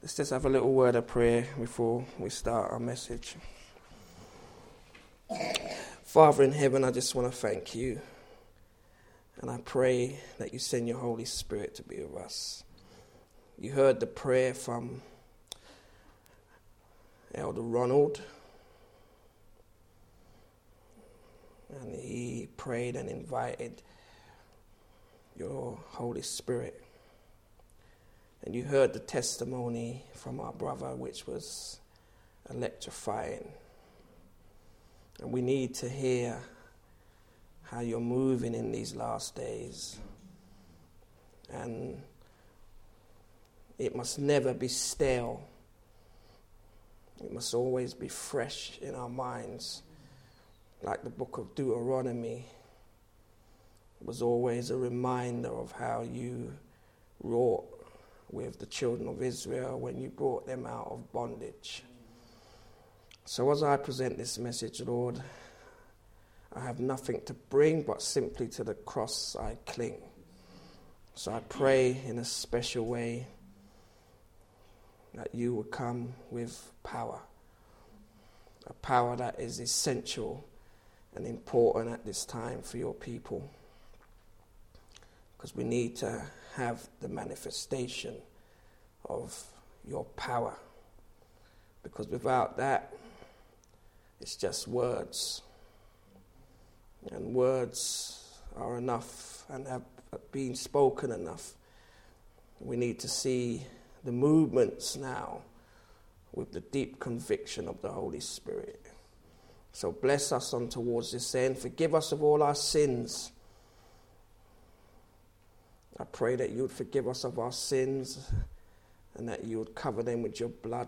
Let's just have a little word of prayer before we start our message. Father in heaven, I just want to thank you. And I pray that you send your Holy Spirit to be with us. You heard the prayer from Elder Ronald. And he prayed and invited your Holy Spirit. And you heard the testimony from our brother, which was electrifying. And we need to hear how you're moving in these last days. And it must never be stale. It must always be fresh in our minds. Like the book of Deuteronomy was always a reminder of how you wrought with the children of Israel when you brought them out of bondage. So as I present this message, Lord, I have nothing to bring but simply to the cross I cling. So I pray in a special way that you will come with power, a power that is essential and important at this time for your people, because we need to have the manifestation of your power, because without that, it's just words, and words are enough and have been spoken enough. We need to see the movements now with the deep conviction of the Holy Spirit. So bless us on towards this end. Forgive us of all our sins. I pray that you would forgive us of our sins and that you would cover them with your blood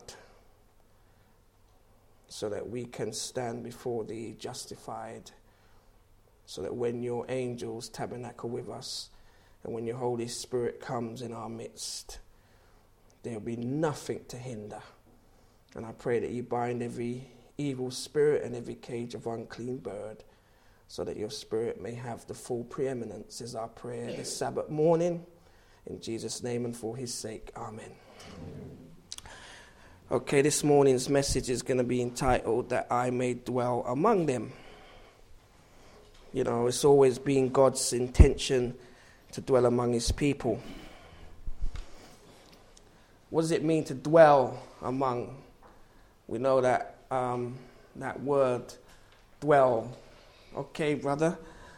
so that we can stand before thee justified, so that when your angels tabernacle with us and when your Holy Spirit comes in our midst, there will be nothing to hinder. And I pray that you bind every evil spirit and every cage of unclean bird, so that your spirit may have the full preeminence, is our prayer this Sabbath morning. In Jesus' name and for his sake, amen. Okay, this morning's message is going to be entitled, That I May Dwell Among Them. You know, it's always been God's intention to dwell among his people. What does it mean to dwell among? We know that that word, dwell. Okay, brother.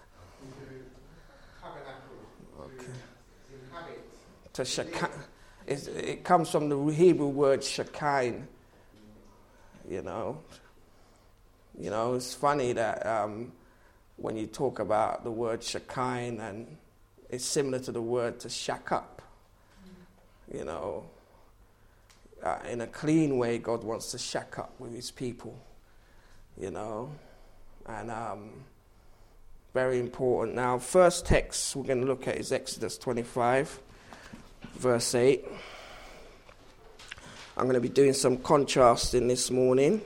Okay. To shaka, it comes from the Hebrew word shakain. You know, it's funny that when you talk about the word shakain, and it's similar to the word to shack up. You know, in a clean way, God wants to shack up with his people. You know. And very important. Now, first text we're going to look at is Exodus 25, verse 8. I'm going to be doing some contrasting this morning.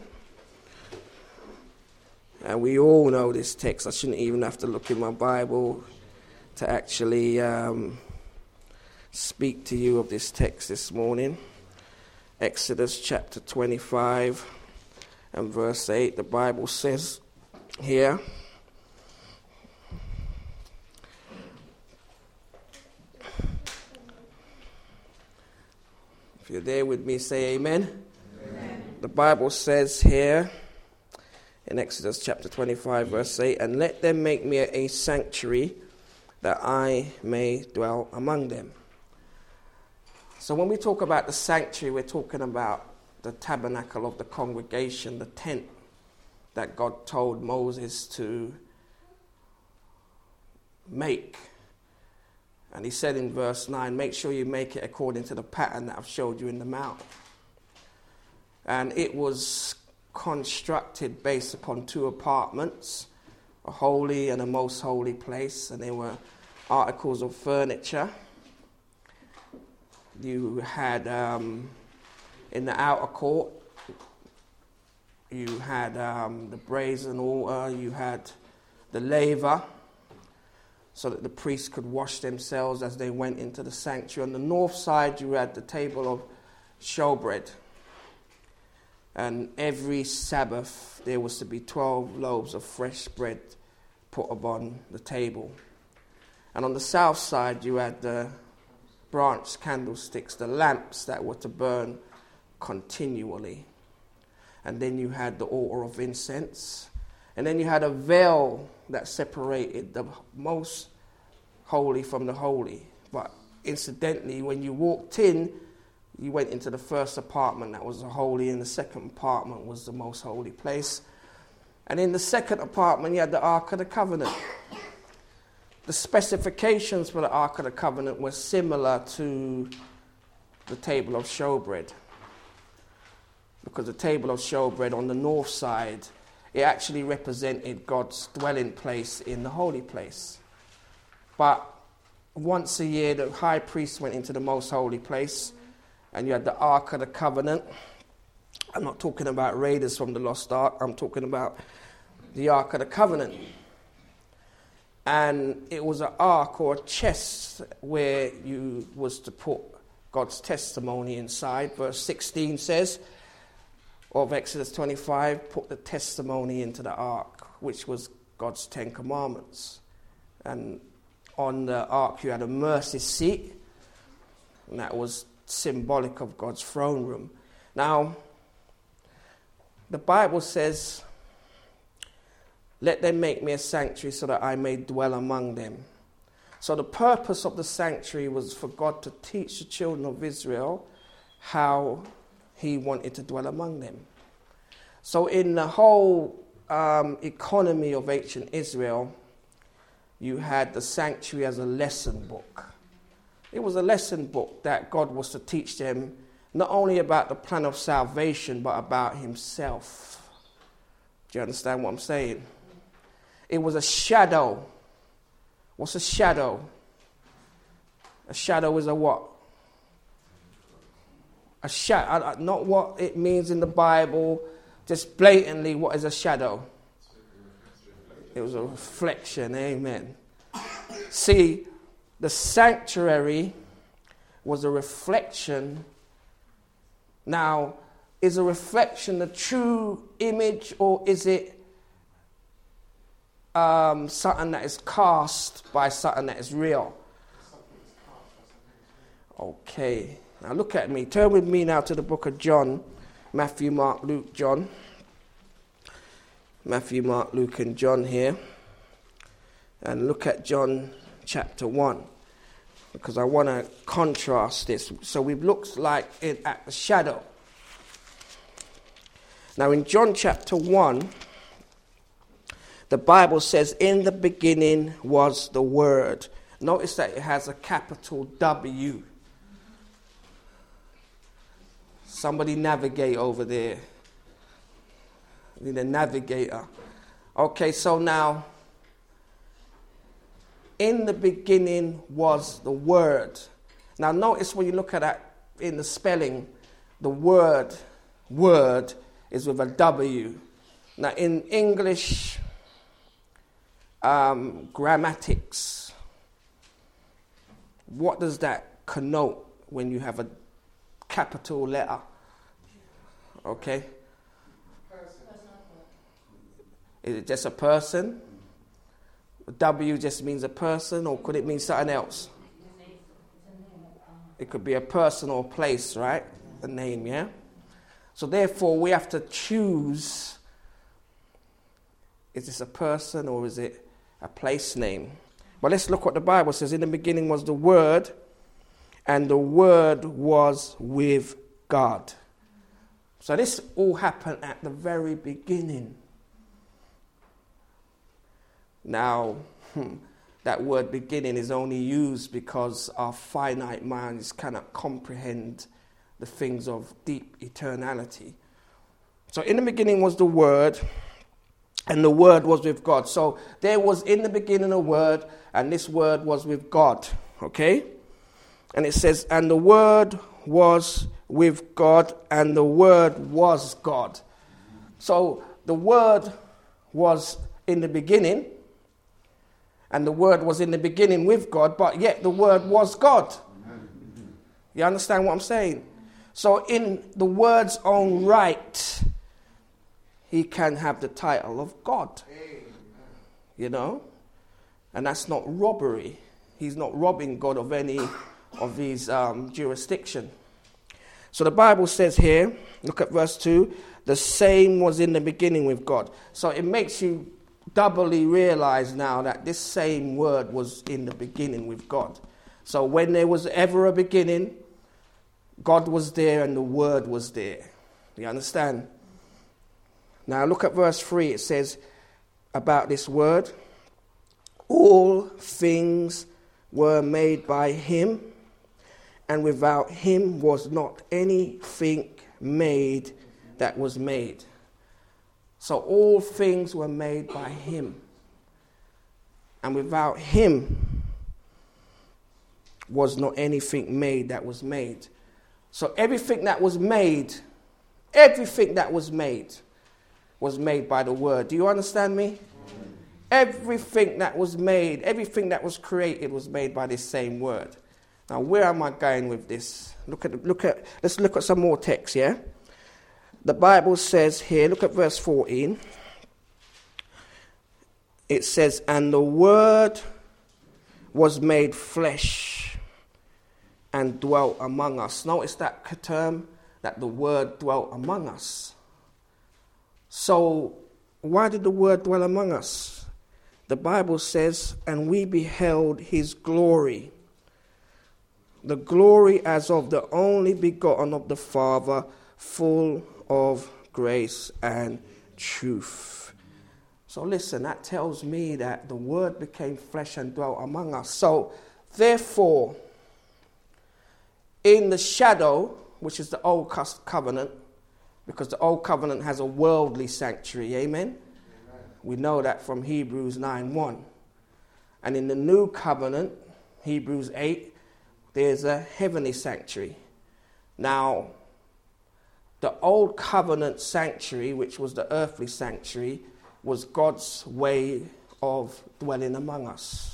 And we all know this text. I shouldn't even have to look in my Bible to actually speak to you of this text this morning. Exodus chapter 25 and verse 8, the Bible says here, if you're there with me, say amen. Amen. The Bible says here in Exodus chapter 25 verse 8, and let them make me a sanctuary that I may dwell among them. So when we talk about the sanctuary, we're talking about the tabernacle of the congregation, the tent that God told Moses to make. And he said in verse 9, make sure you make it according to the pattern that I've showed you in the mount. And it was constructed based upon two apartments, a holy and a most holy place, and there were articles of furniture. You had, in the outer court, you had the brazen altar, you had the laver, so that the priests could wash themselves as they went into the sanctuary. On the north side, you had the table of showbread. And every Sabbath there was to be 12 loaves of fresh bread put upon the table. And on the south side you had the branch candlesticks, the lamps that were to burn continually. And then you had the altar of incense. And then you had a veil that separated the most holy from the holy. But incidentally, when you walked in, you went into the first apartment that was the holy, and the second apartment was the most holy place. And in the second apartment, you had the Ark of the Covenant. The specifications for the Ark of the Covenant were similar to the table of showbread. Because the table of showbread on the north side, it actually represented God's dwelling place in the holy place. But once a year, the high priest went into the most holy place, and you had the Ark of the Covenant. I'm not talking about Raiders from the Lost Ark. I'm talking about the Ark of the Covenant. And it was an ark or a chest where you was to put God's testimony inside. Verse 16 says, of Exodus 25, put the testimony into the ark, which was God's 10 commandments. And on the ark you had a mercy seat, and that was symbolic of God's throne room. Now, the Bible says, let them make me a sanctuary so that I may dwell among them. So the purpose of the sanctuary was for God to teach the children of Israel how he wanted to dwell among them. So in the whole economy of ancient Israel, you had the sanctuary as a lesson book. It was a lesson book that God was to teach them not only about the plan of salvation, but about himself. Do you understand what I'm saying? It was a shadow. What's a shadow? A shadow is a what? A shadow, not what it means in the Bible, just blatantly, what is a shadow? It was a reflection, amen. See, the sanctuary was a reflection. Now, is a reflection the true image, or is it something that is cast by something that is real? Okay, now look at me. Turn with me now to the book of John. Matthew, Mark, Luke, John. Matthew, Mark, Luke, and John here. And look at John chapter 1. Because I want to contrast this. So we've looked like it at the shadow. Now in John chapter 1, the Bible says, in the beginning was the Word. Notice that it has a capital W. Somebody navigate over there. I need a navigator. Okay, so now, in the beginning was the Word. Now notice when you look at that in the spelling, the word is with a W. Now in English grammatics, what does that connote when you have a capital letter? Okay. Is it just a person? W just means a person, or could it mean something else? It could be a person or place, right? A name, yeah? So therefore we have to choose, is this a person or is it a place name? But let's look what the Bible says. In the beginning was the Word, and the Word was with God. So this all happened at the very beginning. Now, that word beginning is only used because our finite minds cannot comprehend the things of deep eternality. So in the beginning was the Word, and the Word was with God. So there was in the beginning a Word, and this Word was with God. Okay? And it says, and the Word was with God, and the Word was God. So the Word was in the beginning, and the Word was in the beginning with God, but yet the Word was God. You understand what I'm saying? So in the word's own right, he can have the title of God. You know? And that's not robbery. He's not robbing God of any of his jurisdiction. So the Bible says here, look at verse 2, the same was in the beginning with God. So it makes you doubly realize now that this same word was in the beginning with God. So when there was ever a beginning, God was there and the word was there. Do you understand? Now look at verse 3. It says about this word, all things were made by him, and without him was not anything made that was made. So all things were made by him, and without him was not anything made that was made. So everything that was made was made by the word. Do you understand me? Everything that was made, everything that was created was made by this same word. Now, where am I going with this? Let's look at some more text, yeah? The Bible says here, look at verse 14. It says, and the word was made flesh and dwelt among us. Notice that term, that the word dwelt among us. So, why did the word dwell among us? The Bible says, and we beheld his glory, the glory as of the only begotten of the Father, full of grace and truth. So listen, that tells me that the word became flesh and dwelt among us. So, therefore, in the shadow, which is the old covenant, because the old covenant has a worldly sanctuary, amen? We know that from Hebrews 9:1. And in the new covenant, Hebrews 8, there's a heavenly sanctuary. Now, the old covenant sanctuary, which was the earthly sanctuary, was God's way of dwelling among us.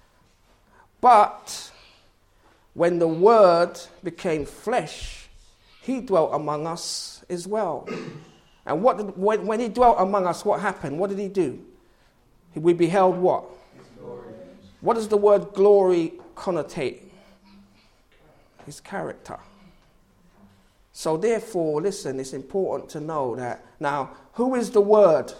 But when the word became flesh, he dwelt among us as well. And when he dwelt among us, what happened? What did he do? We beheld what? What does the word glory connotate? His character. So therefore, listen, it's important to know that. Now, who is the word?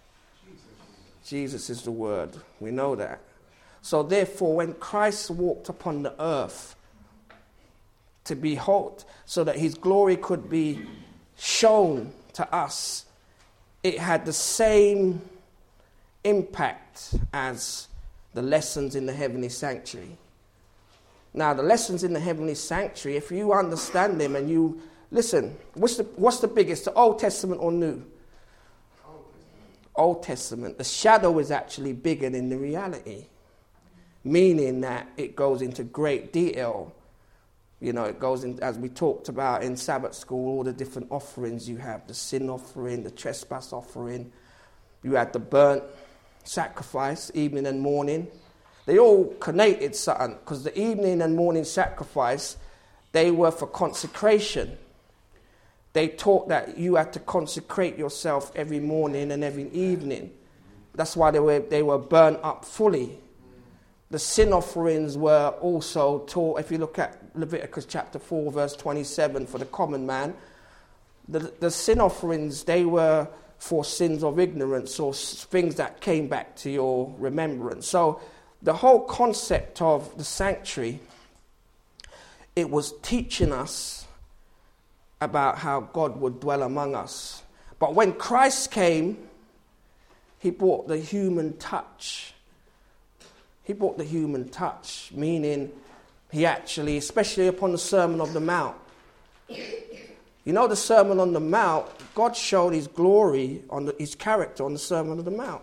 Jesus is the word. We know that. So therefore, when Christ walked upon the earth to behold, so that his glory could be shown to us, it had the same impact as the lessons in the heavenly sanctuary. Now, the lessons in the heavenly sanctuary, if you understand them and you listen, what's the biggest, the Old Testament or New? Old Testament. The shadow is actually bigger than the reality, meaning that it goes into great detail. You know, it goes in, as we talked about in Sabbath school, all the different offerings you have, the sin offering, the trespass offering. You had the burnt sacrifice, evening and morning. They all connected something, because the evening and morning sacrifice, they were for consecration. They taught that you had to consecrate yourself every morning and every evening. That's why they were burnt up fully. The sin offerings were also taught, if you look at Leviticus chapter 4, verse 27, for the common man, the sin offerings, they were for sins of ignorance or things that came back to your remembrance. So the whole concept of the sanctuary, it was teaching us about how God would dwell among us. But when Christ came, he brought the human touch. He brought the human touch, meaning he actually, especially upon the Sermon on the Mount. You know, the Sermon on the Mount, God showed his glory, his character on the Sermon on the Mount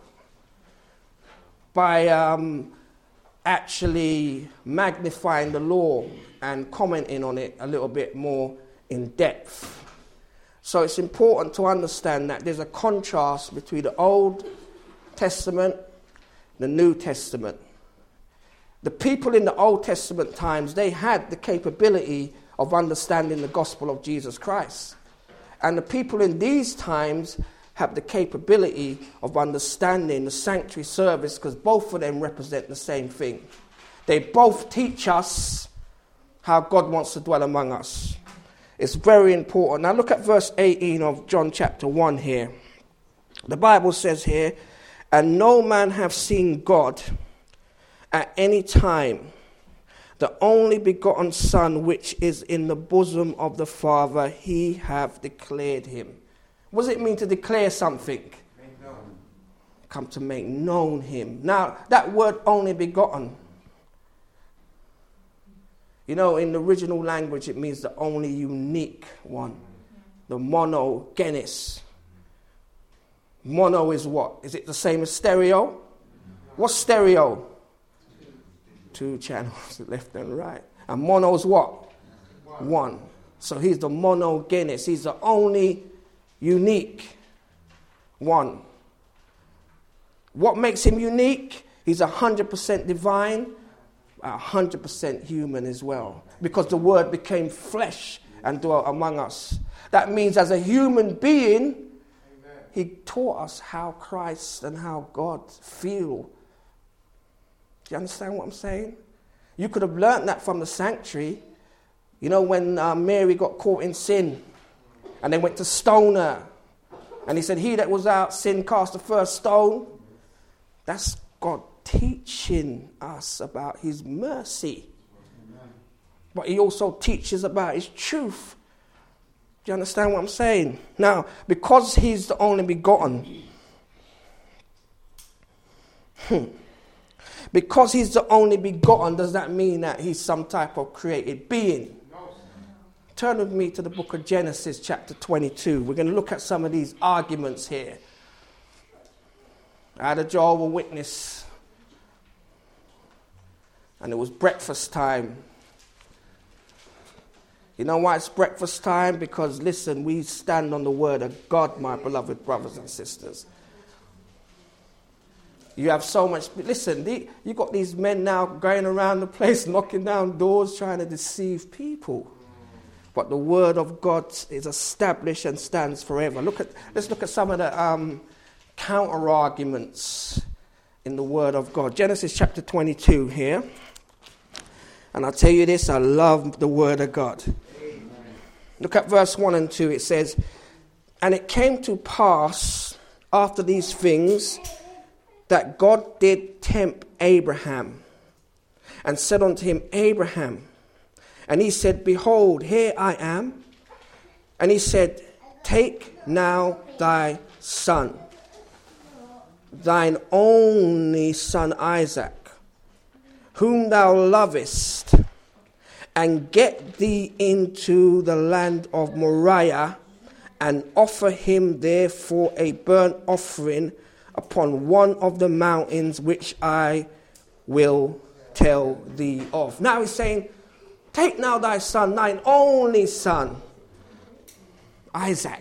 by actually magnifying the law and commenting on it a little bit more in depth. So it's important to understand that there's a contrast between the Old Testament and the New Testament. The people in the Old Testament times, they had the capability of understanding the gospel of Jesus Christ. And the people in these times have the capability of understanding the sanctuary service, because both of them represent the same thing. They both teach us how God wants to dwell among us. It's very important. Now look at verse 18 of John chapter 1 here. The Bible says here, and no man have seen God at any time. The only begotten Son, which is in the bosom of the Father, he hath declared him. What does it mean to declare something? Make known. Come to make known him. Now, that word only begotten, you know, in the original language, it means the only unique one. The monogenes. Mono is what? Is it the same as stereo? What's stereo? Two channels, left and right. And mono is what? One. So he's the monogenes. He's the only unique one. What makes him unique? He's 100% divine, 100% human as well. Because the word became flesh and dwelt among us. That means as a human being, he taught us how Christ and how God feel. Do you understand what I'm saying? You could have learnt that from the sanctuary. You know, when Mary got caught in sin and they went to stone her. And he said, he that was without sin cast the first stone. That's God teaching us about his mercy. But he also teaches about his truth. Do you understand what I'm saying? Now, because he's the only begotten, because he's the only begotten, does that mean that he's some type of created being? No. Turn with me to the book of Genesis chapter 22. We're going to look at some of these arguments here. I had a Jehovah's Witness, and it was breakfast time. You know why it's breakfast time? Because, listen, we stand on the word of God, my beloved brothers and sisters. You have so much... Listen, you got these men now going around the place, knocking down doors, trying to deceive people. But the word of God is established and stands forever. Let's look at some of the counter-arguments in the word of God. Genesis chapter 22 here. And I'll tell you this, I love the word of God. Look at verse 1 and 2. It says, and it came to pass after these things that God did tempt Abraham and said unto him, Abraham. And he said, behold, here I am. And he said, take now thy son, thine only son Isaac, whom thou lovest, and get thee into the land of Moriah, and offer him there for a burnt offering upon one of the mountains which I will tell thee of. Now he's saying, take now thy son, thine only son, Isaac.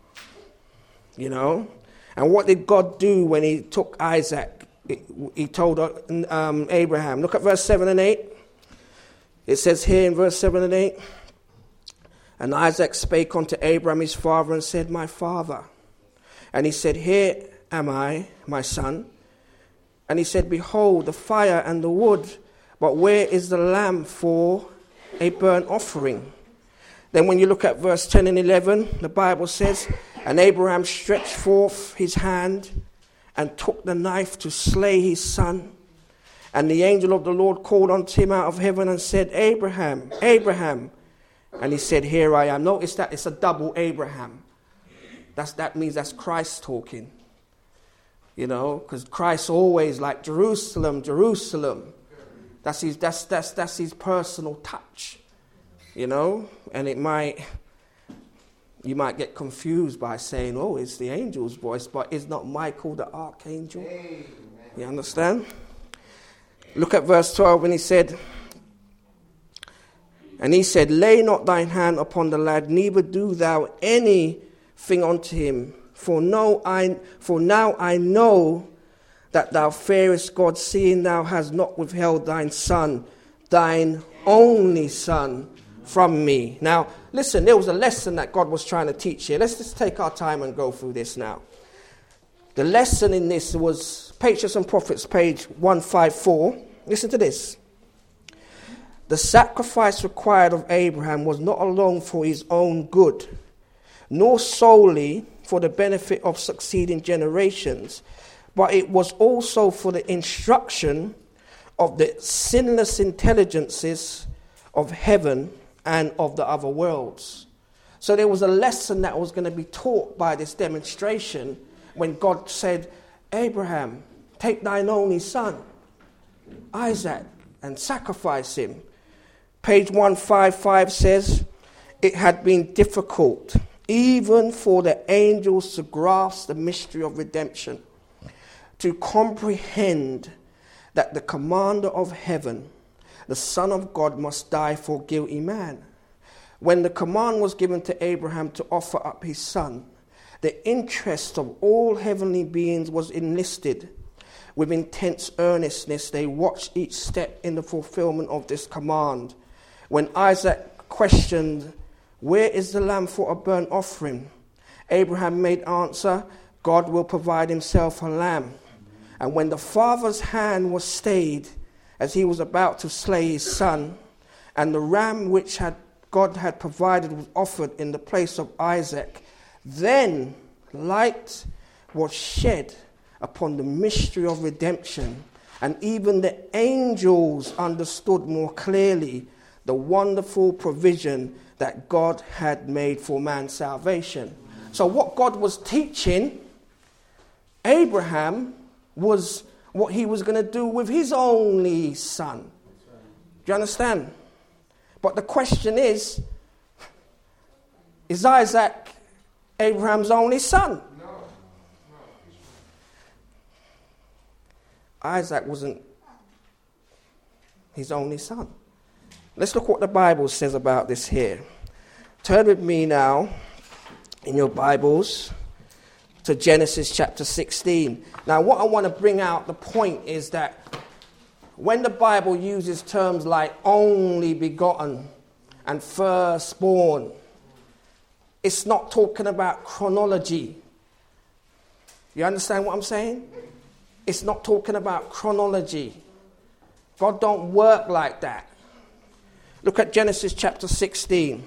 You know? And what did God do when he took Isaac? He told Abraham. Look at verse 7 and 8. It says here in verse 7 and 8, and Isaac spake unto Abraham his father and said, my father. And he said, here am I, my son. And he said, behold, the fire and the wood, but where is the lamb for a burnt offering? Then when you look at verse 10 and 11, the Bible says, and Abraham stretched forth his hand and took the knife to slay his son. And the angel of the Lord called unto him out of heaven and said, Abraham, Abraham. And he said, here I am. Notice that it's a double Abraham. That means that's Christ talking. You know, because Christ always like Jerusalem, Jerusalem. That's his personal touch. You know, and you might get confused by saying, oh, it's the angel's voice, but it's not Michael the archangel. Amen. You understand? Look at verse 12 when he said, and he said, lay not thine hand upon the lad, neither do thou anything unto him. For now I know that thou fearest God, seeing thou hast not withheld thine son, thine only son, from me. Now, listen, there was a lesson that God was trying to teach here. Let's just take our time and go through this now. The lesson in this was Patriarchs and Prophets, page 154. Listen to this. The sacrifice required of Abraham was not alone for his own good, nor solely for the benefit of succeeding generations, but it was also for the instruction of the sinless intelligences of heaven and of the other worlds. So there was a lesson that was going to be taught by this demonstration when God said, Abraham, take thine only son, Isaac, and sacrifice him. Page 155 says, it had been difficult even for the angels to grasp the mystery of redemption, to comprehend that the commander of heaven, the Son of God, must die for guilty man. When the command was given to Abraham to offer up his son, the interest of all heavenly beings was enlisted. With intense earnestness, they watched each step in the fulfillment of this command. When Isaac questioned, where is the lamb for a burnt offering? Abraham made answer, God will provide himself a lamb. And when the father's hand was stayed, as he was about to slay his son, and the ram which God had provided was offered in the place of Isaac, then light was shed upon the mystery of redemption, and even the angels understood more clearly the wonderful provision that God had made for man's salvation. So what God was teaching Abraham was what he was going to do with his only son. Do you understand? But the question is Isaac Abraham's only son? No. Isaac wasn't his only son. Let's look what the Bible says about this here. Turn with me now in your Bibles to Genesis chapter 16. Now, what I want to bring out, the point is that when the Bible uses terms like only begotten and firstborn, it's not talking about chronology. You understand what I'm saying? It's not talking about chronology. God don't work like that. Look at Genesis chapter 16.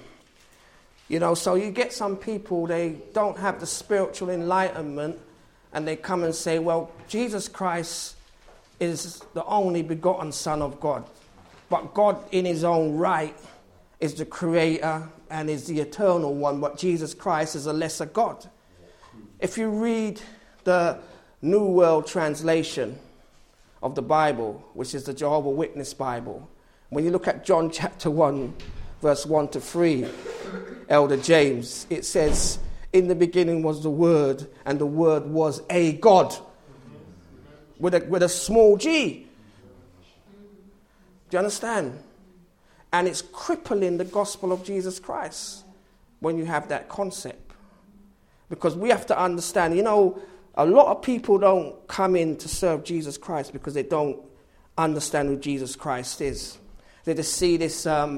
So you get some people, they don't have the spiritual enlightenment, and they come and say, well, Jesus Christ is the only begotten Son of God. But God in his own right is the creator and is the eternal one, but Jesus Christ is a lesser God. If you read the New World Translation of the Bible, which is the Jehovah's Witness Bible, when you look at John chapter 1, verse 1 to 3, Elder James, it says, in the beginning was the Word, and the Word was a God, with a small g. Do you understand? And it's crippling the gospel of Jesus Christ when you have that concept. Because we have to understand, a lot of people don't come in to serve Jesus Christ because they don't understand who Jesus Christ is. They just see this,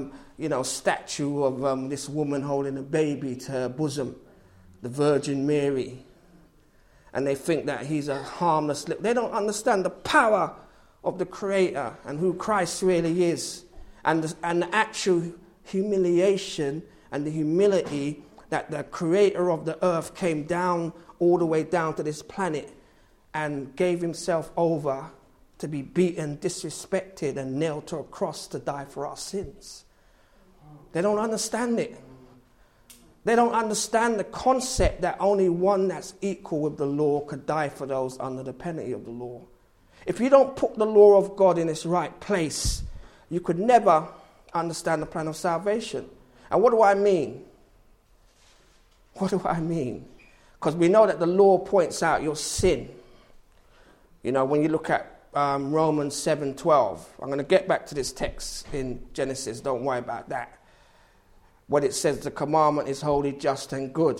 statue of this woman holding a baby to her bosom, the Virgin Mary. And they think that he's a harmless they don't understand the power of the Creator and who Christ really is. And the actual humiliation and the humility that the Creator of the earth came down all the way down to this planet and gave himself over to be beaten, disrespected, and nailed to a cross to die for our sins. They don't understand it. They don't understand the concept that only one that's equal with the law could die for those under the penalty of the law. If you don't put the law of God in its right place, you could never understand the plan of salvation. And what do I mean? What do I mean? Because we know that the law points out your sin. When you look at Romans 7:12, I'm going to get back to this text in Genesis, don't worry about that. What it says, the commandment is holy, just, and good.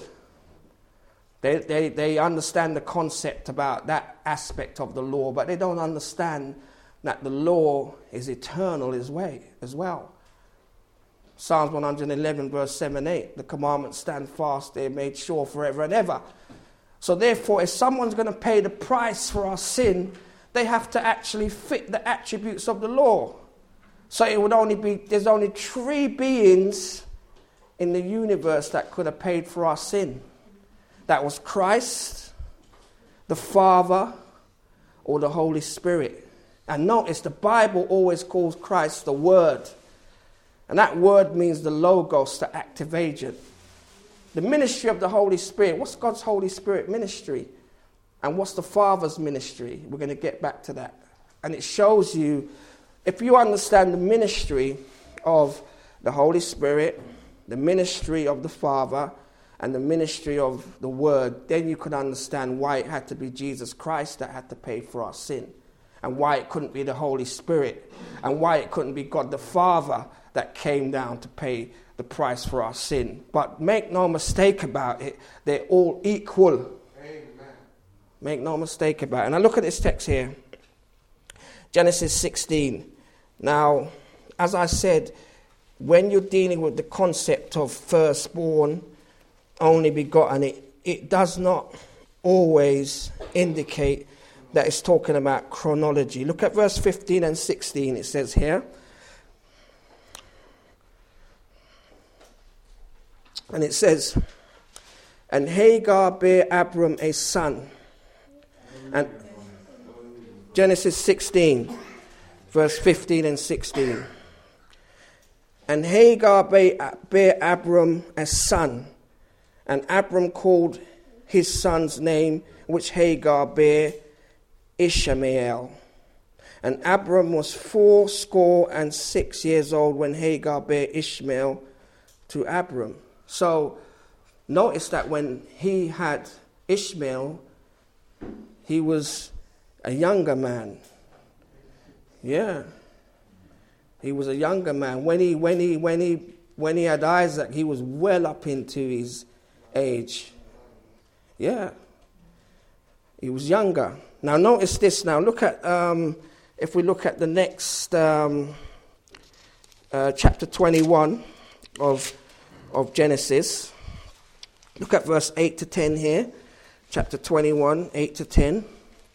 They understand the concept about that aspect of the law, but they don't understand that the law is eternal as well. Psalms 111 verse 7, 8. The commandments stand fast, they're made sure forever and ever. So therefore, if someone's going to pay the price for our sin, they have to actually fit the attributes of the law. So it would only be, there's only 3 beings in the universe that could have paid for our sin. That was Christ, the Father, or the Holy Spirit. And notice the Bible always calls Christ the Word. And that word means the logos, the active agent. The ministry of the Holy Spirit. What's God's Holy Spirit ministry? And what's the Father's ministry? We're going to get back to that. And it shows you, if you understand the ministry of the Holy Spirit, the ministry of the Father, and the ministry of the Word, then you can understand why it had to be Jesus Christ that had to pay for our sin, and why it couldn't be the Holy Spirit, and why it couldn't be God the Father that came down to pay the price for our sin. But make no mistake about it, they're all equal. Amen. Make no mistake about it. And I look at this text here, Genesis 16. Now, as I said, when you're dealing with the concept of firstborn, only begotten, it does not always indicate that it's talking about chronology. Look at verse 15 and 16. It says here, and it says, and Hagar bare Abram a son. And Genesis 16, verse 15 and 16. And Hagar bare Abram a son, and Abram called his son's name, which Hagar bare, Ishmael. And Abram was 86 years old when Hagar bare Ishmael to Abram. So notice that when he had Ishmael, he was a younger man. Yeah. He was a younger man. When he had Isaac, he was well up into his age. Yeah. He was younger. Now notice this now. Look at, if we look at the next chapter 21 of Genesis. Look at verse 8 to 10 here. Chapter 21, 8 to 10.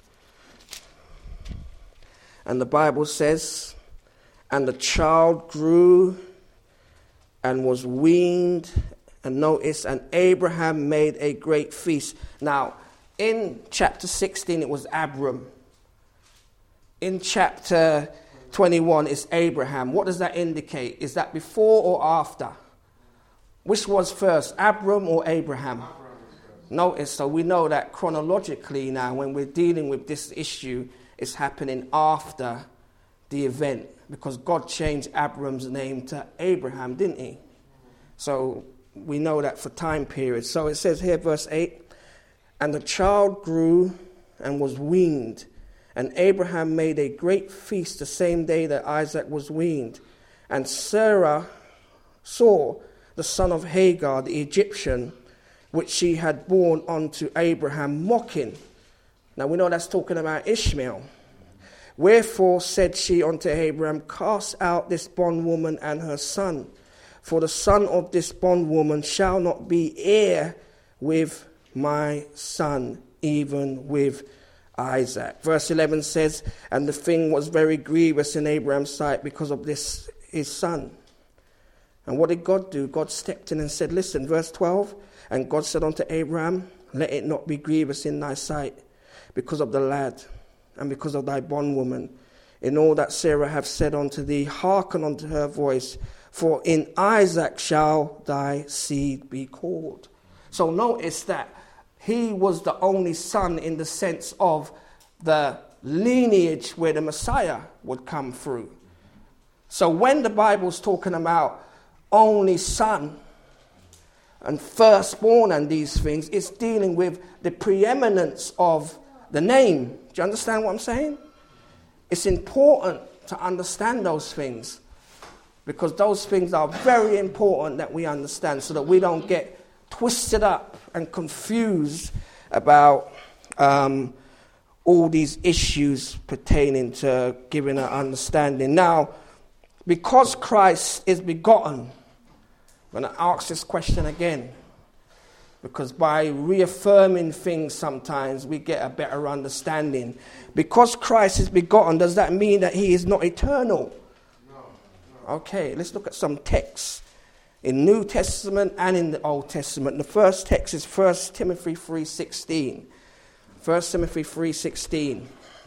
And the Bible says, and the child grew and was weaned. And notice, and Abraham made a great feast. Now, in chapter 16, it was Abram. In chapter 21, it's Abraham. What does that indicate? Is that before or after? Which was first, Abram or Abraham? Notice, so we know that chronologically now, when we're dealing with this issue, it's happening after the event, because God changed Abram's name to Abraham, didn't he? So we know that for time periods. So it says here, verse 8, and the child grew and was weaned, and Abraham made a great feast the same day that Isaac was weaned. And Sarah saw the son of Hagar, the Egyptian, which she had borne unto Abraham, mocking. Now we know that's talking about Ishmael. Wherefore said she unto Abraham, cast out this bondwoman and her son, for the son of this bondwoman shall not be heir with my son, even with Isaac. Verse 11 says, and the thing was very grievous in Abraham's sight because of this his son. And what did God do? God stepped in and said, listen, verse 12, and God said unto Abraham, let it not be grievous in thy sight because of the lad, and because of thy bondwoman, in all that Sarah hath said unto thee, hearken unto her voice, for in Isaac shall thy seed be called. So notice that he was the only son in the sense of the lineage where the Messiah would come through. So when the Bible's talking about only son and firstborn and these things, it's dealing with the preeminence of the name. Do you understand what I'm saying? It's important to understand those things, because those things are very important that we understand, so that we don't get twisted up and confused about all these issues pertaining to giving an understanding. Now, because Christ is begotten, I'm going to ask this question again, because by reaffirming things sometimes we get a better understanding. Because Christ is begotten, does that mean that he is not eternal? No. Okay, let's look at some texts in New Testament and in the Old Testament. The first text is 1 Timothy 3:16. 1 Timothy 3:16.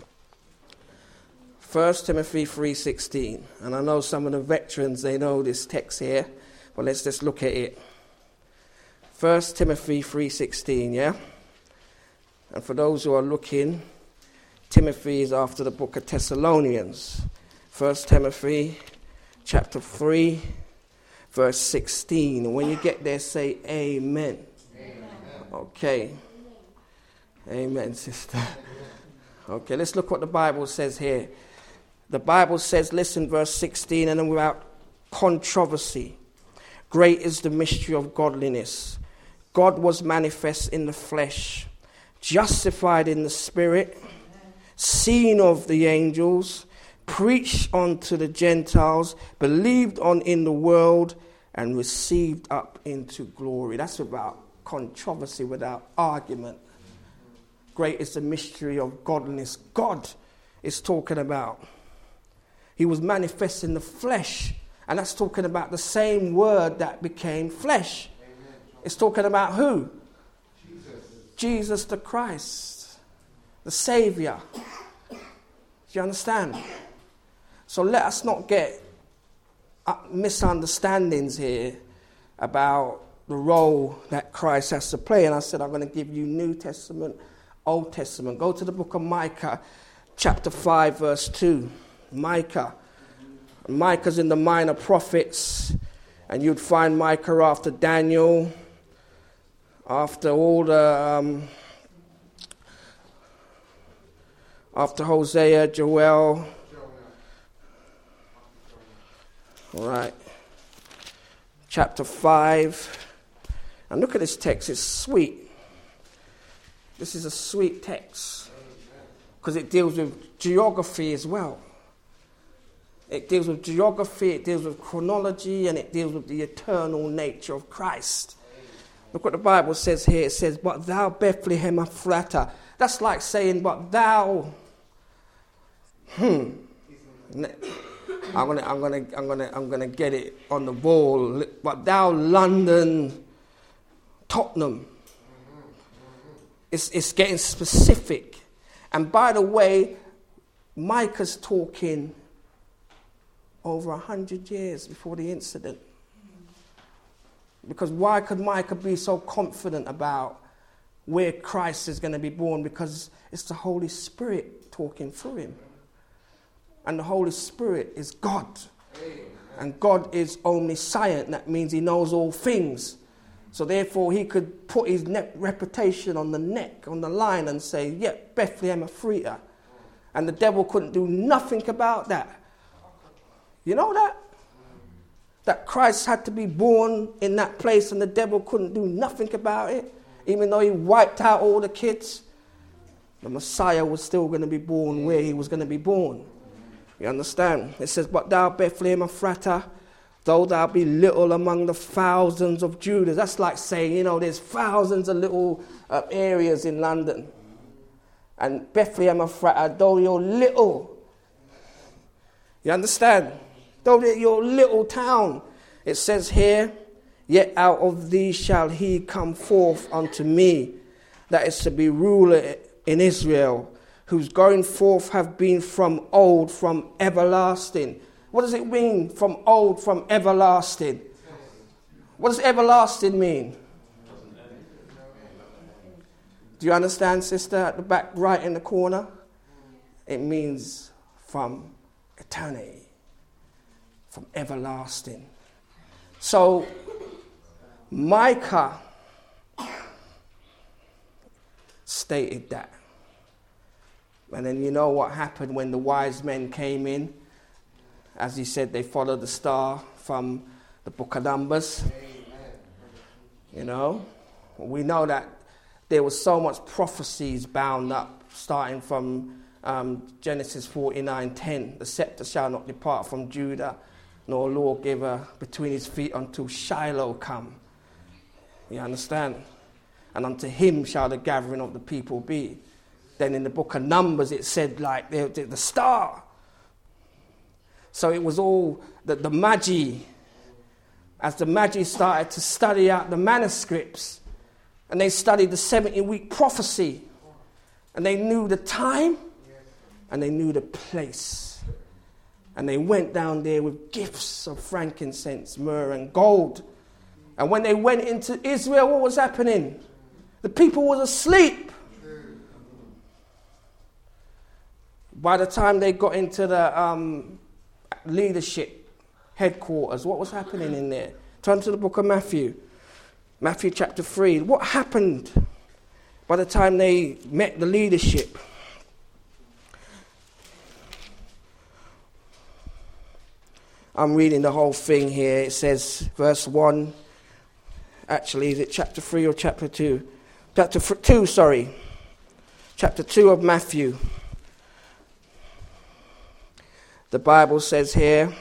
1 Timothy 3:16. And I know some of the veterans, they know this text here, but let's just look at it. 1 Timothy 3:16, yeah? And for those who are looking, Timothy is after the book of Thessalonians. 1 Timothy chapter 3, verse 16. And when you get there, say amen. Amen. Okay. Amen, sister. Okay, let's look what the Bible says here. The Bible says, listen, verse 16, and then without controversy, great is the mystery of godliness. God was manifest in the flesh, justified in the spirit, seen of the angels, preached unto the Gentiles, believed on in the world, and received up into glory. That's without controversy, without argument. Great is the mystery of godliness. God is talking about. He was manifest in the flesh, and that's talking about the same word that became flesh. It's talking about who? Jesus the Christ, the Savior. Do you understand? So let us not get misunderstandings here about the role that Christ has to play. And I said I'm going to give you New Testament, Old Testament. Go to the book of Micah, chapter 5, verse 2. Micah. Micah's in the minor prophets, and you'd find Micah after Daniel, after all the, after Hosea, Joel. All right. Chapter 5. And look at this text. It's sweet. This is a sweet text because it deals with geography as well. It deals with geography, it deals with chronology, and it deals with the eternal nature of Christ. Look what the Bible says here. It says, but thou Bethlehem Ephratah. That's like saying, but thou... I'm gonna get it on the ball. But thou London, Tottenham. It's getting specific. And by the way, Micah's talking over 100 years before the incident. Because why could Micah be so confident about where Christ is going to be born? Because it's the Holy Spirit talking through him. And the Holy Spirit is God. And God is omniscient. That means he knows all things. So therefore he could put his reputation on the neck, on the line, and say, yeah, Bethlehem Ephratah. And the devil couldn't do nothing about that. You know that? That Christ had to be born in that place and the devil couldn't do nothing about it. Even though he wiped out all the kids, the Messiah was still going to be born where he was going to be born. You understand? It says, but thou Bethlehem Ephratah, though thou be little among the thousands of Judah. That's like saying, you know, there's thousands of little areas in London. And Bethlehem Ephratah, though you're little. You understand? Though your little town, it says here, yet out of thee shall he come forth unto me, that is to be ruler in Israel, whose going forth have been from old, from everlasting. What does it mean, from old, from everlasting? What does everlasting mean? Do you understand, sister, at the back right in the corner? It means from eternity. From everlasting. So, Micah stated that. And then you know what happened when the wise men came in. As he said, they followed the star from the book of Numbers. You know, we know that there was so much prophecies bound up, starting from Genesis 49:10. The scepter shall not depart from Judah, nor lawgiver between his feet until Shiloh come. You understand? And unto him shall the gathering of the people be. Then in the book of Numbers it said like the star. So it was all the Magi. As the Magi started to study out the manuscripts, and they studied the 70-week prophecy, and they knew the time, and they knew the place. And they went down there with gifts of frankincense, myrrh, and gold. And when they went into Israel, what was happening? The people was asleep. By the time they got into the leadership headquarters, what was happening in there? Turn to the book of Matthew. Matthew chapter 3. What happened by the time they met the leadership? I'm reading the whole thing here. It says, verse 1. Actually, is it chapter 3 or chapter 2? Chapter 2, sorry. Chapter 2 of Matthew. The Bible says here,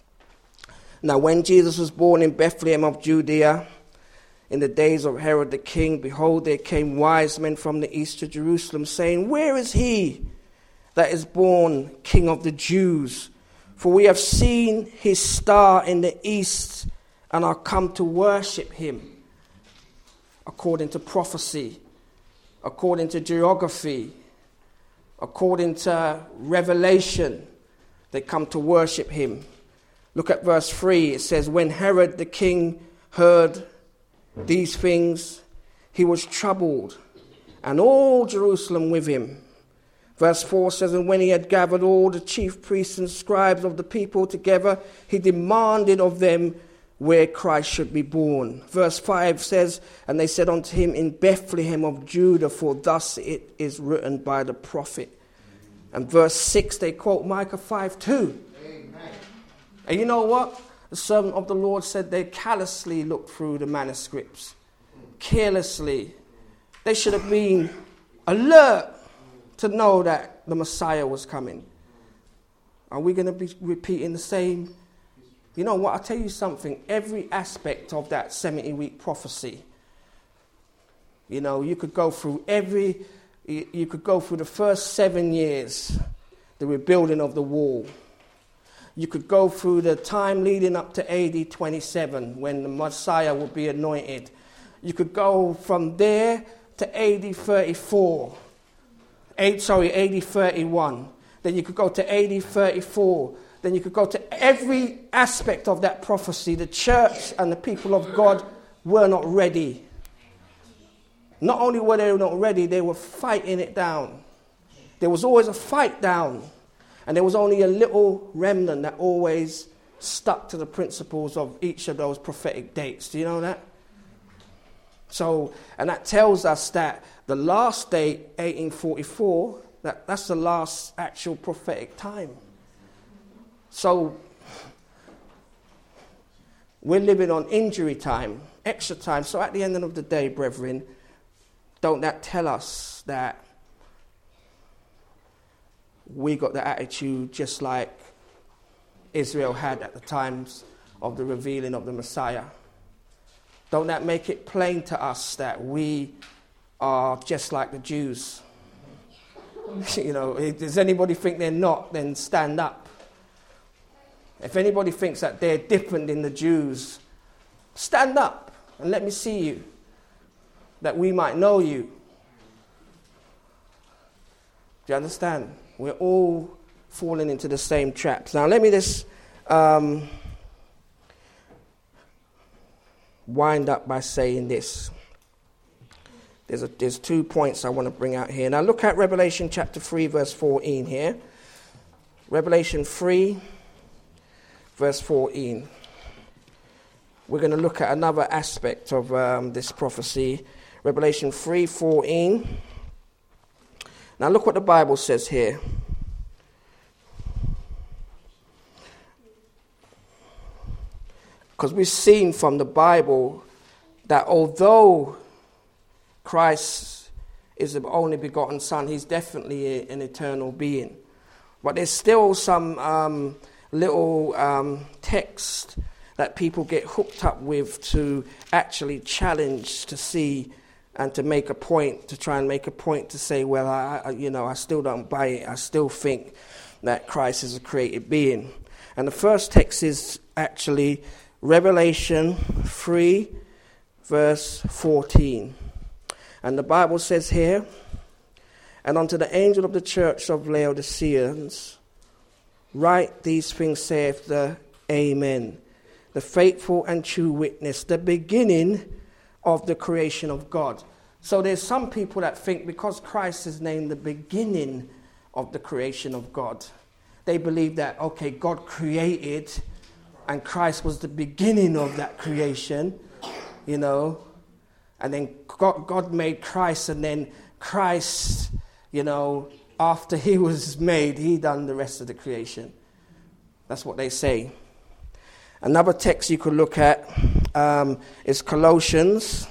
now when Jesus was born in Bethlehem of Judea, in the days of Herod the king, behold, there came wise men from the east to Jerusalem, saying, where is he that is born King of the Jews? For we have seen his star in the east and are come to worship him. According to prophecy, according to geography, according to revelation, they come to worship him. Look at verse 3. It says, when Herod the king heard these things, he was troubled, and all Jerusalem with him. Verse 4 says, and when he had gathered all the chief priests and scribes of the people together, he demanded of them where Christ should be born. Verse 5 says, and they said unto him, in Bethlehem of Judah, for thus it is written by the prophet. And verse 6, they quote Micah 5:2. Amen. And you know what? The servant of the Lord said they callously looked through the manuscripts. Carelessly. They should have been alert to know that the Messiah was coming. Are we going to be repeating the same? You know what? I'll tell you something. Every aspect of that 70-week prophecy, you know, you could go through the first 7 years, the rebuilding of the wall. You could go through the time leading up to AD 27, when the Messiah would be anointed. You could go from there to AD 34. AD 31. Then you could go to AD 34. Then you could go to every aspect of that prophecy. The church and the people of God were not ready. Not only were they not ready, they were fighting it down. There was always a fight down. And there was only a little remnant that always stuck to the principles of each of those prophetic dates. Do you know that? So, and that tells us that the last date, 1844, that's the last actual prophetic time. So, we're living on injury time, extra time. So at the end of the day, brethren, don't that tell us that we got the attitude just like Israel had at the times of the revealing of the Messiah? Don't that make it plain to us that we are just like the Jews? You know, does anybody think they're not, then stand up. If anybody thinks that they're different than the Jews, stand up and let me see you, that we might know you. Do you understand? We're all falling into the same traps. Now let me just wind up by saying this. There's 2 points I want to bring out here. Now look at Revelation chapter 3 verse 14 here. Revelation 3 verse 14. We're going to look at another aspect of this prophecy. Revelation 3:14. Now look what the Bible says here. Because we've seen from the Bible that although Christ is the only begotten Son, he's definitely an eternal being. But there's still some little text that people get hooked up with to actually challenge, to see, and to make a point, to try and make a point to say, well, I still don't buy it. I still think that Christ is a created being. And the first text is actually Revelation 3, verse 14. And the Bible says here, and unto the angel of the church of Laodiceans, write these things, saith the Amen, the faithful and true witness, the beginning of the creation of God. So there's some people that think because Christ is named the beginning of the creation of God, they believe that, okay, God created and Christ was the beginning of that creation, and then God made Christ, and then Christ, after he was made, he done the rest of the creation. That's what they say. Another text you could look at is Colossians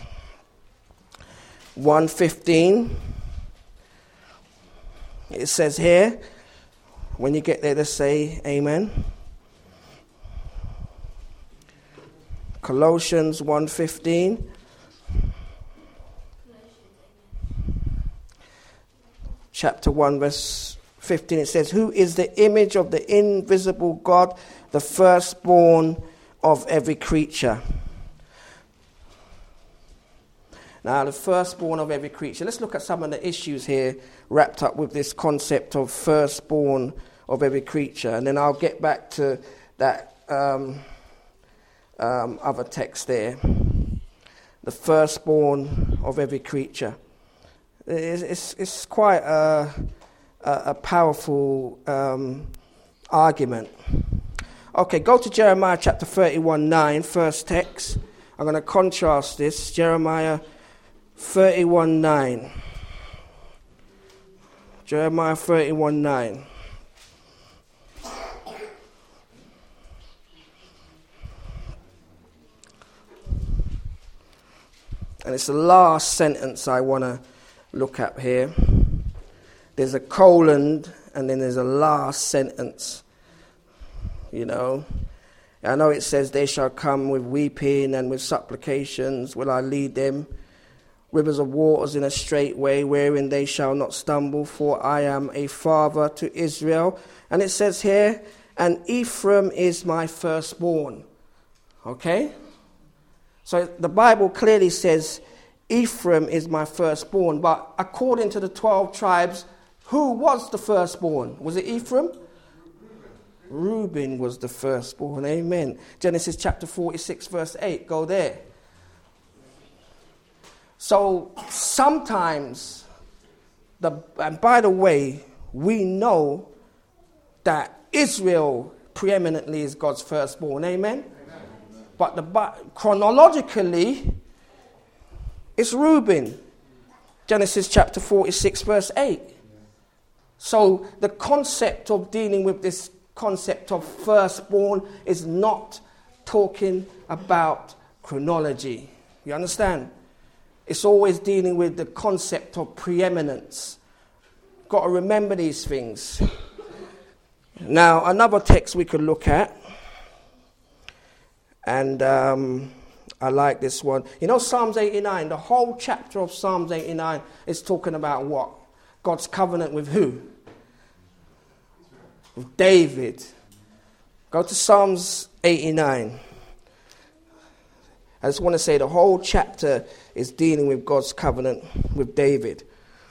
1:15. It says here, when you get there, to say amen. Colossians 1:15. Chapter 1, verse 15, it says, who is the image of the invisible God, the firstborn of every creature. Now, the firstborn of every creature. Let's look at some of the issues here wrapped up with this concept of firstborn of every creature. And then I'll get back to that other text there. The firstborn of every creature. It's quite a powerful argument. Okay, go to Jeremiah chapter 31:9, first text. I'm going to contrast this. Jeremiah 31:9. Jeremiah 31:9. And it's the last sentence I want to look at here. There's a colon and then there's a last sentence. I know it says, they shall come with weeping and with supplications will I lead them. Rivers of waters in a straight way wherein they shall not stumble, for I am a father to Israel. And it says here, and Ephraim is my firstborn. Okay? So the Bible clearly says, Ephraim is my firstborn. But according to the 12 tribes, who was the firstborn? Was it Ephraim? Reuben was the firstborn. Amen. Genesis chapter 46, verse 8. Go there. So sometimes, and by the way, we know that Israel preeminently is God's firstborn. Amen. But chronologically, it's Reuben. Genesis chapter 46, verse 8. So the concept of dealing with this concept of firstborn is not talking about chronology. You understand? It's always dealing with the concept of preeminence. Got to remember these things. Now, another text we could look at, and I like this one. Psalms 89, the whole chapter of Psalms 89 is talking about what? God's covenant with who? With David. Go to Psalms 89. I just want to say the whole chapter is dealing with God's covenant with David.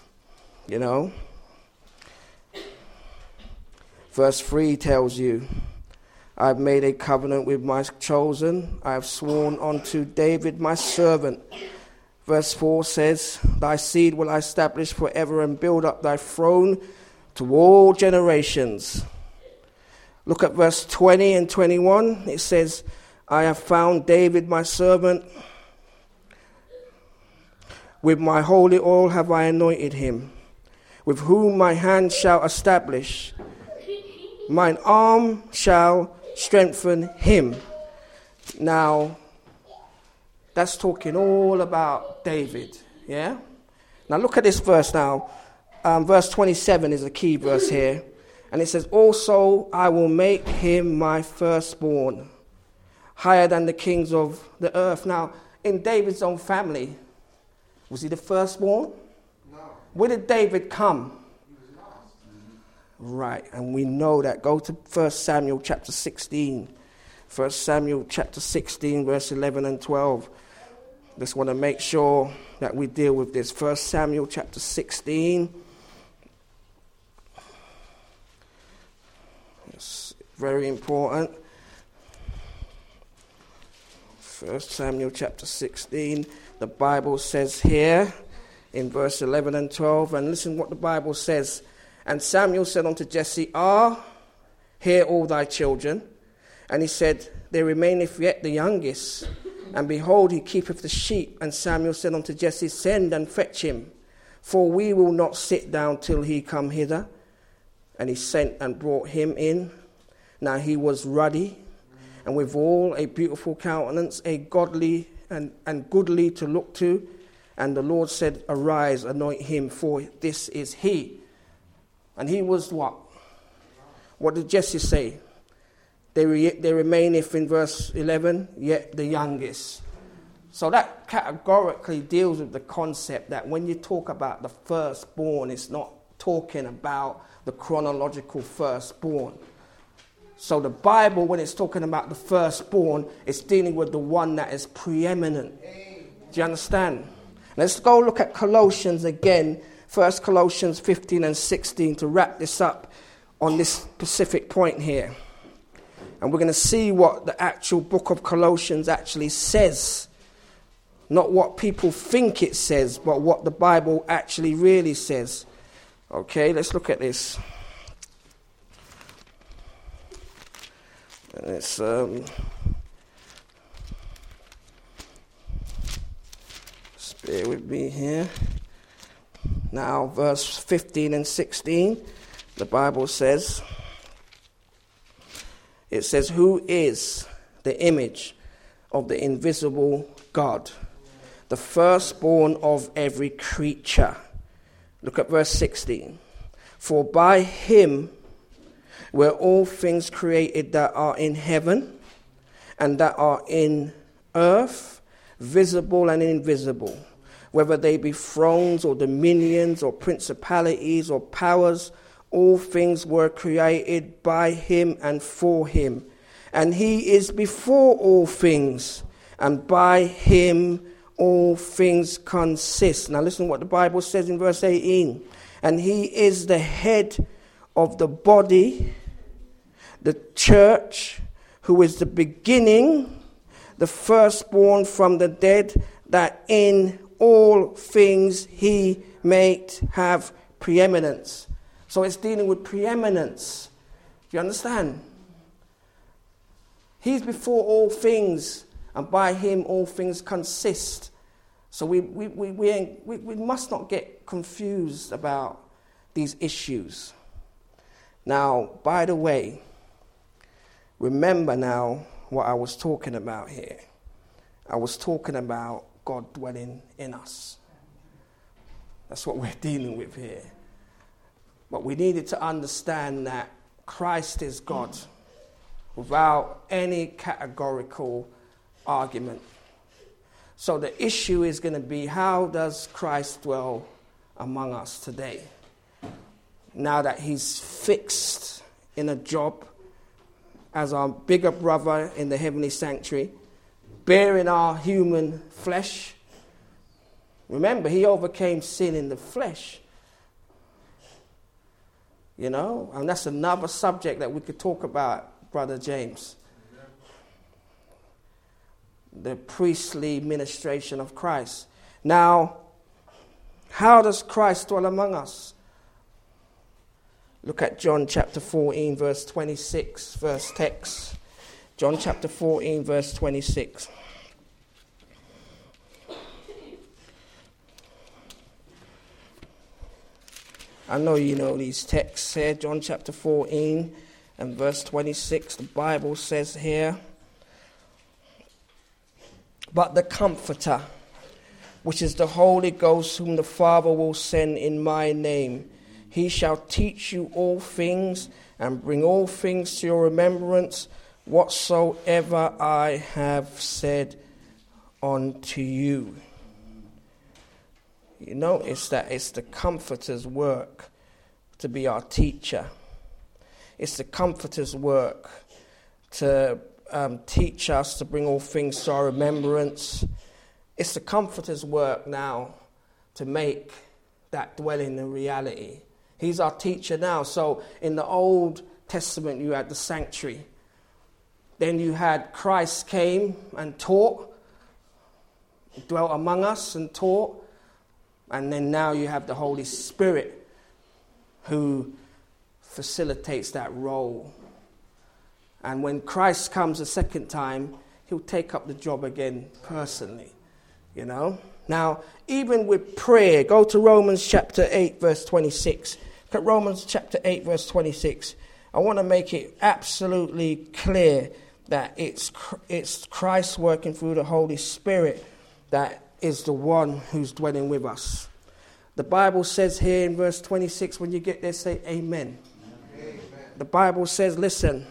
Verse 3 tells you, I have made a covenant with my chosen. I have sworn unto David my servant. Verse 4 says, thy seed will I establish forever and build up thy throne to all generations. Look at verse 20 and 21. It says, I have found David my servant. With my holy oil have I anointed him, with whom my hand shall establish. Mine arm shall strengthen him. Now, that's talking all about David, yeah? Now look at this verse now. Verse 27 is a key verse here. And it says, also I will make him my firstborn, higher than the kings of the earth. Now, in David's own family, was he the firstborn? No. Where did David come? He was last. Right, and we know that. Go to 1 Samuel chapter 16. 1 Samuel chapter 16, verse 11 and 12. Just want to make sure that we deal with this. 1 Samuel chapter 16. It's very important. 1 Samuel chapter 16. The Bible says here in verse 11 and 12. And listen what the Bible says. And Samuel said unto Jesse, hear all thy children. And he said, there remaineth yet the youngest. And behold, he keepeth the sheep. And Samuel said unto Jesse, send and fetch him, for we will not sit down till he come hither. And he sent and brought him in. Now he was ruddy, and withal a beautiful countenance, a godly and goodly to look to. And the Lord said, arise, anoint him, for this is he. And he was what? What did Jesse say? There remaineth in verse 11, yet the youngest. So that categorically deals with the concept that when you talk about the firstborn, it's not talking about the chronological firstborn. So the Bible, when it's talking about the firstborn, it's dealing with the one that is preeminent. Do you understand? Let's go look at Colossians again, 1 Colossians 15 and 16 to wrap this up on this specific point here. And we're going to see what the actual book of Colossians actually says. Not what people think it says, but what the Bible actually really says. Okay, let's look at this. And it's just bear with me here. Now, verse 15 and 16, the Bible says, it says, who is the image of the invisible God, the firstborn of every creature. Look at verse 16. For by him were all things created that are in heaven and that are in earth, visible and invisible, whether they be thrones or dominions or principalities or powers. All things were created by him and for him. And he is before all things, and by him all things consist. Now listen to what the Bible says in verse 18. And he is the head of the body, the church, who is the beginning, the firstborn from the dead, that in all things he may have preeminence. So it's dealing with preeminence. Do you understand? He's before all things, and by him all things consist. So we must not get confused about these issues. Now, by the way, remember now what I was talking about here. I was talking about God dwelling in us. That's what we're dealing with here. But we needed to understand that Christ is God without any categorical argument. So the issue is going to be, how does Christ dwell among us today? Now that he's fixed in a job as our bigger brother in the heavenly sanctuary, bearing our human flesh. Remember, he overcame sin in the flesh. You know, and that's another subject that we could talk about, Brother James. The priestly ministration of Christ. Now, how does Christ dwell among us? Look at John chapter 14, verse 26, verse text. John chapter 14, verse 26. I know you know these texts here. John chapter 14 and verse 26. The Bible says here, but the Comforter, which is the Holy Ghost, whom the Father will send in my name, He shall teach you all things and bring all things to your remembrance, whatsoever I have said unto you. You notice that it's the Comforter's work to be our teacher. It's the Comforter's work to teach us, to bring all things to our remembrance. It's the Comforter's work now to make that dwelling a reality. He's our teacher now. So in the Old Testament, you had the sanctuary. Then you had Christ came and taught, dwelt among us and taught. And then now you have the Holy Spirit who facilitates that role. And when Christ comes a second time, he'll take up the job again personally, you know. Now, even with prayer, go to Romans chapter 8, verse 26. Look at Romans chapter 8, verse 26. I want to make it absolutely clear that it's Christ working through the Holy Spirit that is the one who's dwelling with us. The Bible says here in verse 26, when you get there, say amen. Amen. The Bible says, listen,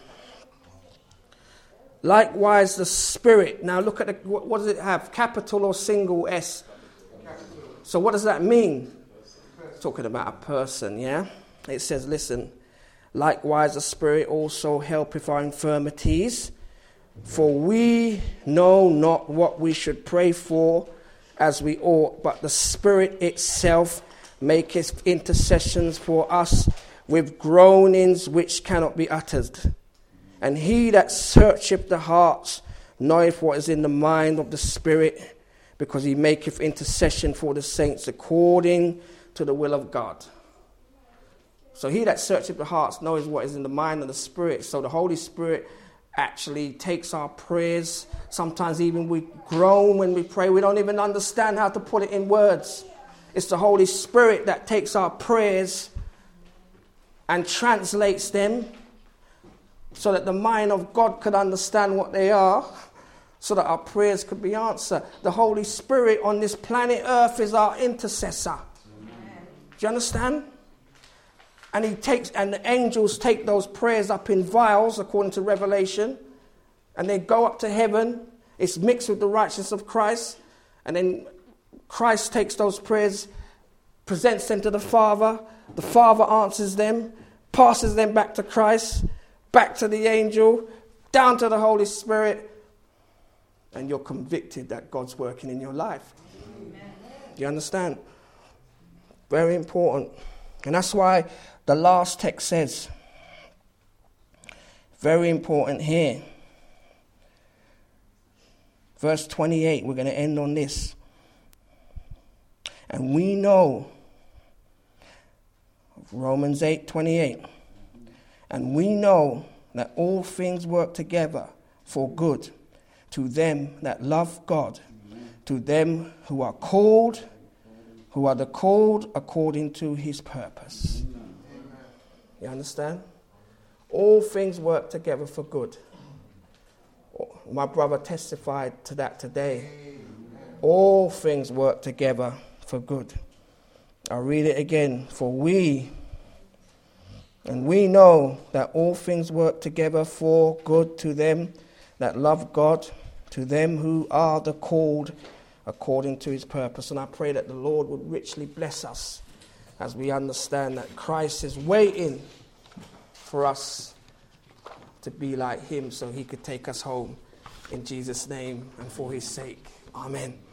likewise the Spirit. Now look at what does it have? Capital or single S? Capital. So what does that mean? It's talking about a person, yeah? It says, listen, likewise the Spirit also helpeth our infirmities, for we know not what we should pray for as we ought, but the Spirit itself maketh intercessions for us with groanings which cannot be uttered. And he that searcheth the hearts knoweth what is in the mind of the Spirit, because he maketh intercession for the saints according to the will of God. So he that searcheth the hearts knows what is in the mind of the Spirit. So the Holy Spirit actually takes our prayers. Sometimes even we groan when we pray. We don't even understand how to put it in words. It's the Holy Spirit that takes our prayers and translates them so that the mind of God could understand what they are, so that our prayers could be answered. The Holy Spirit on this planet Earth is our intercessor. Amen. Do you understand? And the angels take those prayers up in vials, according to Revelation, and they go up to heaven. It's mixed with the righteousness of Christ, and then Christ takes those prayers, presents them to the Father. The Father answers them, passes them back to Christ, back to the angel, down to the Holy Spirit, and you're convicted that God's working in your life. Amen. Do you understand? Very important. And that's why the last text says, very important here. Verse 28, we're going to end on this. And we know, Romans 8:28, and we know that all things work together for good to them that love God, to them who are called, who are the called according to his purpose. You understand? All things work together for good. My brother testified to that today. All things work together for good. I'll read it again. For we know that all things work together for good to them that love God, to them who are the called according to his purpose. And I pray that the Lord would richly bless us as we understand that Christ is waiting for us to be like him so he could take us home. In Jesus' name and for his sake. Amen.